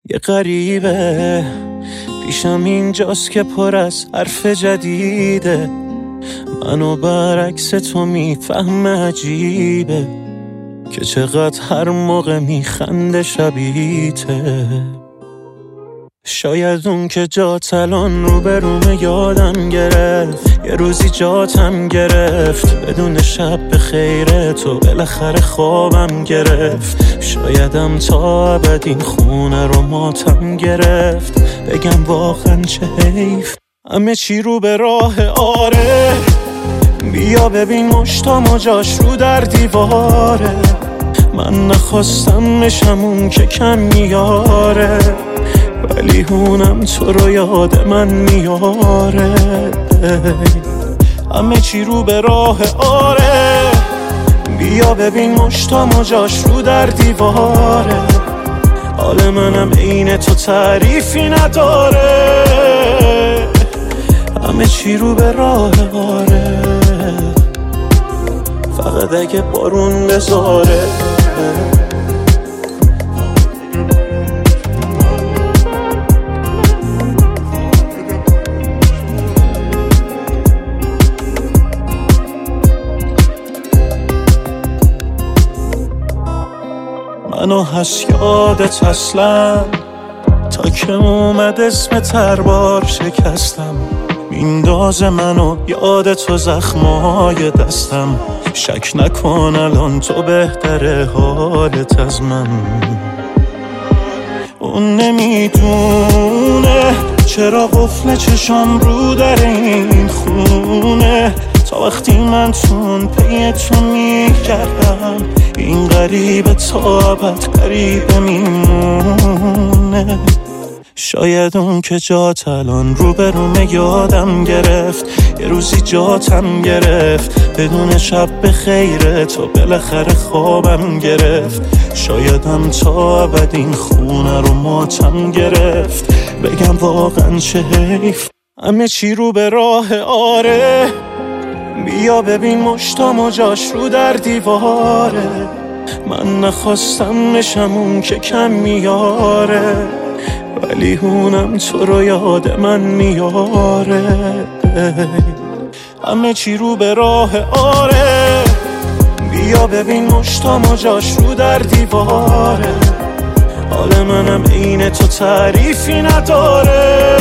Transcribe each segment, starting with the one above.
یه غریبه پیشم اینجاست که پر از حرف جدیده، منو برعکس تو میفهم عجیبه که چقدر هر موقع میخنده شبیته. شاید اون که جات الان رو به روم یادم گرفت، یه روزی جاتم گرفت، بدون شب به خیره تو بالاخره خوابم گرفت. شایدم تا ابد این خونه رو ماتم گرفت، بگم واقعا چه حیف همه چی رو به راه. آره بیا ببین مشتام و جاش رو در دیواره، من نخواستم بشم اون که کم میاره، ولی هونم تو رو یاد من میاره. همه چی رو به راه. آره بیا ببین مشتام و جاش رو در دیواره، حال منم عین تو تعریفی نداره. همه چی رو به راه. آره فقط اگه بارون بذاره. منو هست یادت اصلا تا که اومد اسم تربار شکستم، میندازه منو یاد تو زخمای دستم. شک نکن الان تو بهتره حالت از من. اون نمیدونه چرا قفل چشام رو در این خونه، تا وقتی من تون پی تو میگردم این غریبه تا ابد غریبه میمونه. شاید اون که جات الان رو به روم یادم گرفت، یه روزی جاتم گرفت، بدون شب به خیره تو بالاخره خوابم گرفت. شایدم تا ابد این خونه رو ماتم گرفت، بگم واقعا چه حیف همه چی رو به راه. آره بیا ببین مشتام و جاش رو در دیواره، من نخواستم بشم اون که کم میاره، ولی هونم تو رو یاد من میاره. همه چی رو به راه. آره بیا ببین مشتام و جاش رو در دیواره، حال منم عین تو تعریفی نداره.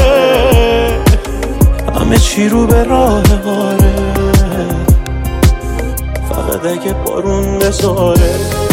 همه چی رو به راه. آره فقط اگه بارون بذاره.